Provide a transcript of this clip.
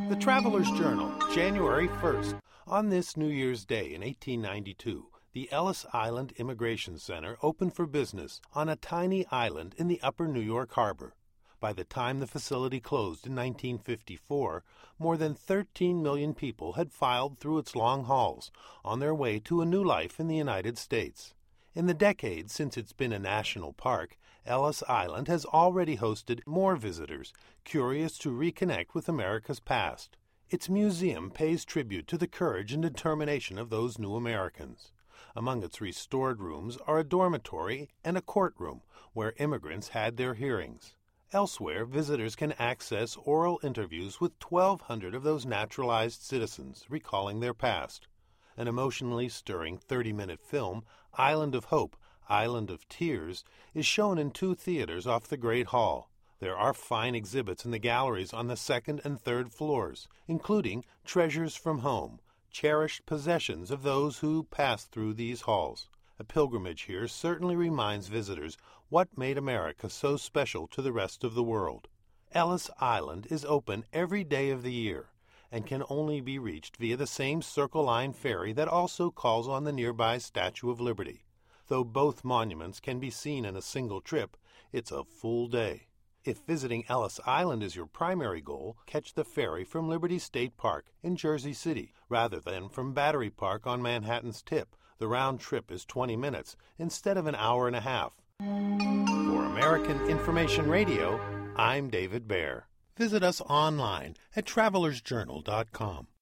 The Traveler's Journal, January 1st. On this New Year's Day in 1892, the Ellis Island Immigration Center opened for business on a tiny island in the upper New York harbor. By the time the facility closed in 1954, more than 13 million people had filed through its long halls on their way to a new life in the United States. In the decades since it's been a national park, Ellis Island has already hosted more visitors curious to reconnect with America's past. Its museum pays tribute to the courage and determination of those new Americans. Among its restored rooms are a dormitory and a courtroom where immigrants had their hearings. Elsewhere, visitors can access oral interviews with 1,200 of those naturalized citizens recalling their past. An emotionally stirring 30-minute film, Island of Hope, Island of Tears, is shown in 2 theaters off the Great Hall. There are fine exhibits in the galleries on the 2nd and 3rd floors, including Treasures from Home, cherished possessions of those who passed through these halls. A pilgrimage here certainly reminds visitors what made America so special to the rest of the world. Ellis Island is open every day of the year and can only be reached via the same Circle Line ferry that also calls on the nearby Statue of Liberty. Though both monuments can be seen in a single trip, it's a full day. If visiting Ellis Island is your primary goal, catch the ferry from Liberty State Park in Jersey City rather than from Battery Park on Manhattan's tip. The round trip is 20 minutes instead of an hour and a half. For American Information Radio, I'm David Baer. Visit us online at travelersjournal.com.